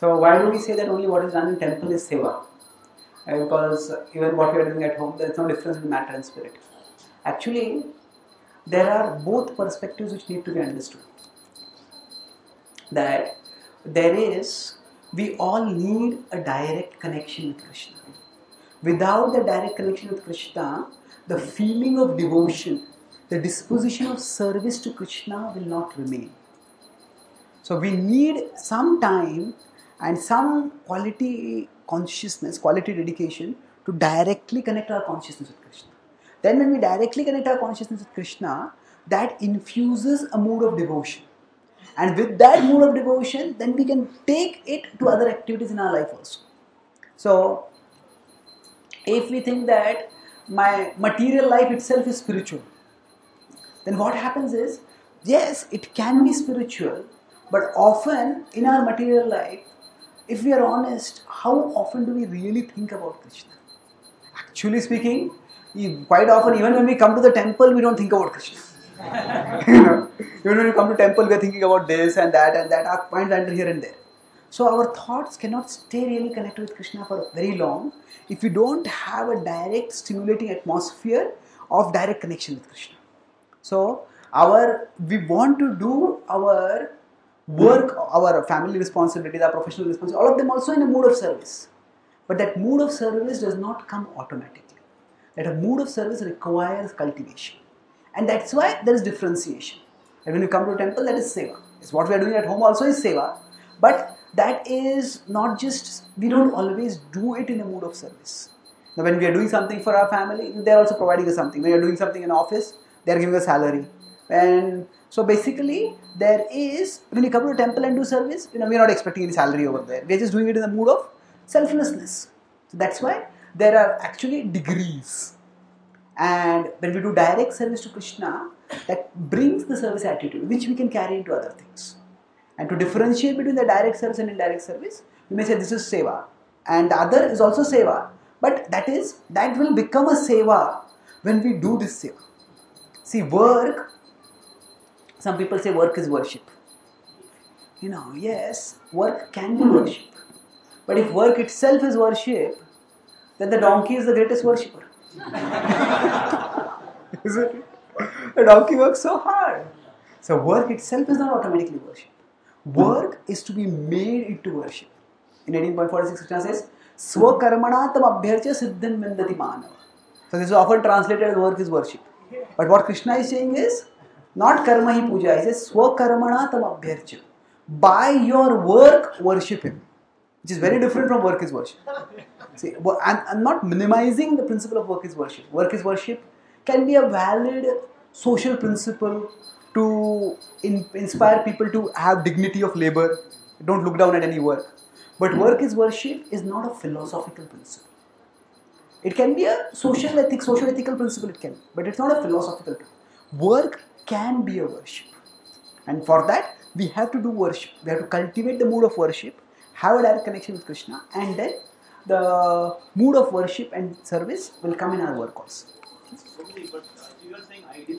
So why do we say that only what is done in temple is seva? Because even what we are doing at home, there is no difference between matter and spirit. Actually, there are both perspectives which need to be understood. That we all need a direct connection with Krishna. Without the direct connection with Krishna, the feeling of devotion, the disposition of service to Krishna will not remain. So we need some time and some quality consciousness, quality dedication to directly connect our consciousness with Krishna. Then when we directly connect our consciousness with Krishna, that infuses a mood of devotion. And with that mood of devotion, then we can take it to other activities in our life also. So, if we think that my material life itself is spiritual, then what happens is, yes, it can be spiritual, but often in our material life, if we are honest, how often do we really think about Krishna? Actually speaking, quite often, even when we come to the temple, we don't think about Krishna. Even when we come to temple, we are thinking about this and that, our minds wander here and there. So our thoughts cannot stay really connected with Krishna for very long if we don't have a direct stimulating atmosphere of direct connection with Krishna. So we want to do our work, our family responsibilities, our professional responsibilities, all of them also in a mood of service. But that mood of service does not come automatically. That a mood of service requires cultivation. And that's why there is differentiation. And when you come to a temple, that is seva. It's what we are doing at home also is seva. But that is not just, we don't always do it in a mood of service. Now when we are doing something for our family, they are also providing us something. When you are doing something in office, they are giving us salary. And so basically, when you come to a temple and do service, we are not expecting any salary over there. We are just doing it in the mood of selflessness. So that's why there are actually degrees. And when we do direct service to Krishna, that brings the service attitude, which we can carry into other things. And to differentiate between the direct service and indirect service, we may say this is seva. And the other is also seva. But that will become a seva when we do this seva. See, work, some people say work is worship. Yes, work can be worship. But if work itself is worship, then the donkey is the greatest worshipper. Isn't it? The donkey works so hard. So work itself is not automatically worship. Work is to be made into worship. In 18.46, Krishna says, Swakarmana tam abhyarcha siddhim vindati manava. So this is often translated as work is worship. But what Krishna is saying is, not karma hi puja. He says, Swakarmana tam abhyarcha. By your work, worship him. Which is very different from work is worship. See, I'm not minimizing the principle of work is worship. Work is worship can be a valid social principle to inspire people to have dignity of labor. Don't look down at any work. But work is worship is not a philosophical principle. It can be a social ethical principle, it can be, but it's not a philosophical principle. Work can be a worship. And for that, we have to do worship. We have to cultivate the mood of worship, have a direct connection with Krishna, and then the mood of worship and service will come in our work also. But you are saying ideal